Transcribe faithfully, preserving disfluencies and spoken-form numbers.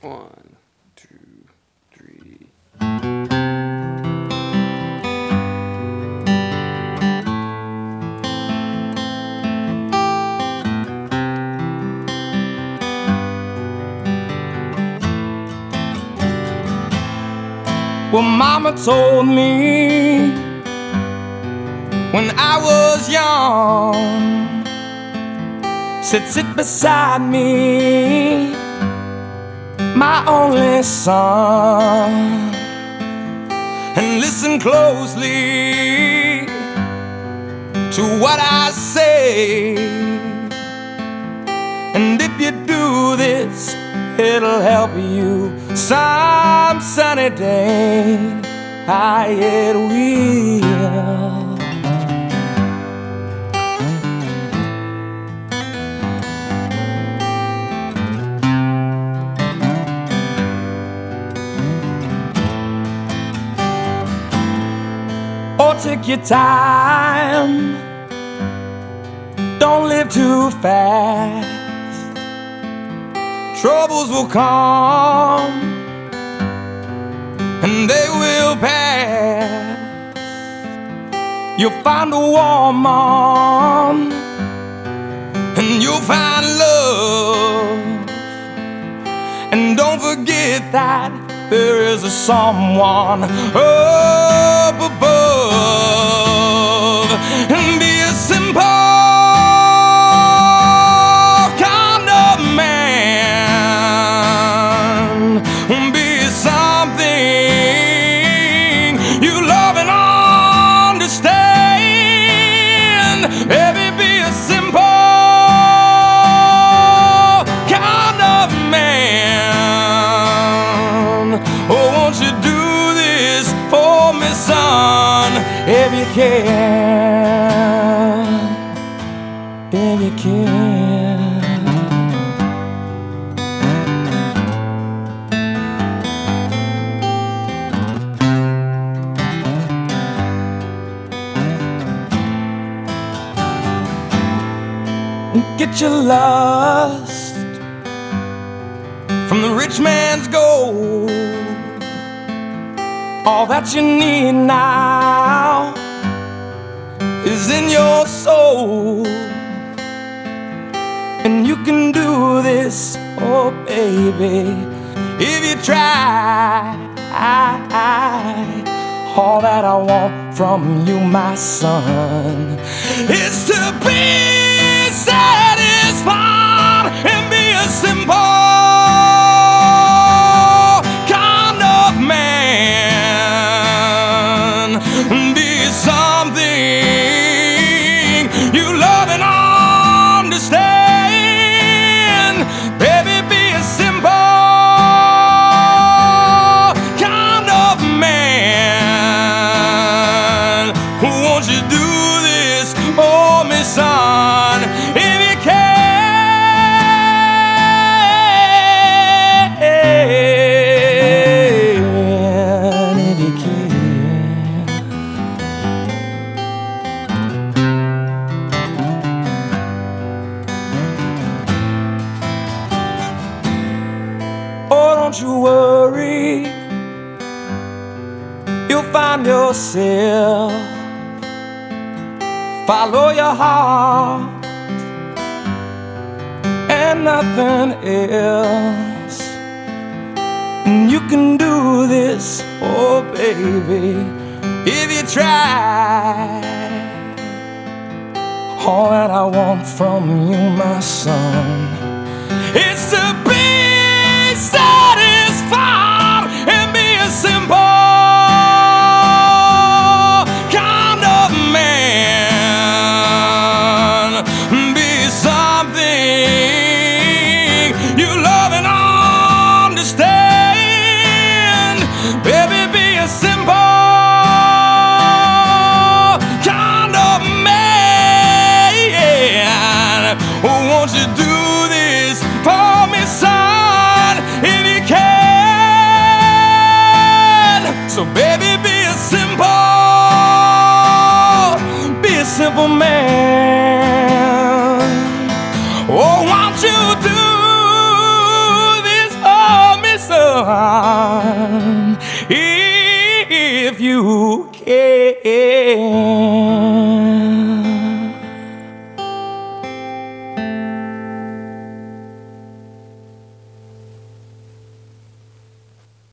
One, two, three. Well, Mama told me when I was young, said sit beside me, my only son, and listen closely to what I say. And if you do this, it'll help you some sunny day. I it will. Oh, take your time, don't live too fast. Troubles will come and they will pass. You'll find a woman and you'll find love. And don't forget that there is a someone up above. And be a simple kind of man. Be something you love and understand. Baby, be a simple kind of man. Oh, won't you do this for me, son? If you can, if you can. Get your lust from the rich man's gold. All that you need now is in your soul. And you can do this, oh baby, if you try. All that I want from you, my son, is to be satisfied and be a simple kind of man. Be something you love and understand. Baby, be a simple kind of man. Won't you do this for me, son? If you can, if you can. Oh, don't you worry, you'll find yourself. Follow your heart and nothing else. And you can do this, oh baby, if you try. All that I want from you, my son, is to be satisfied and be a simple kind of man. Be something you love and understand. Baby, be a simple kind of man. Oh, won't you do this for me, one if you can.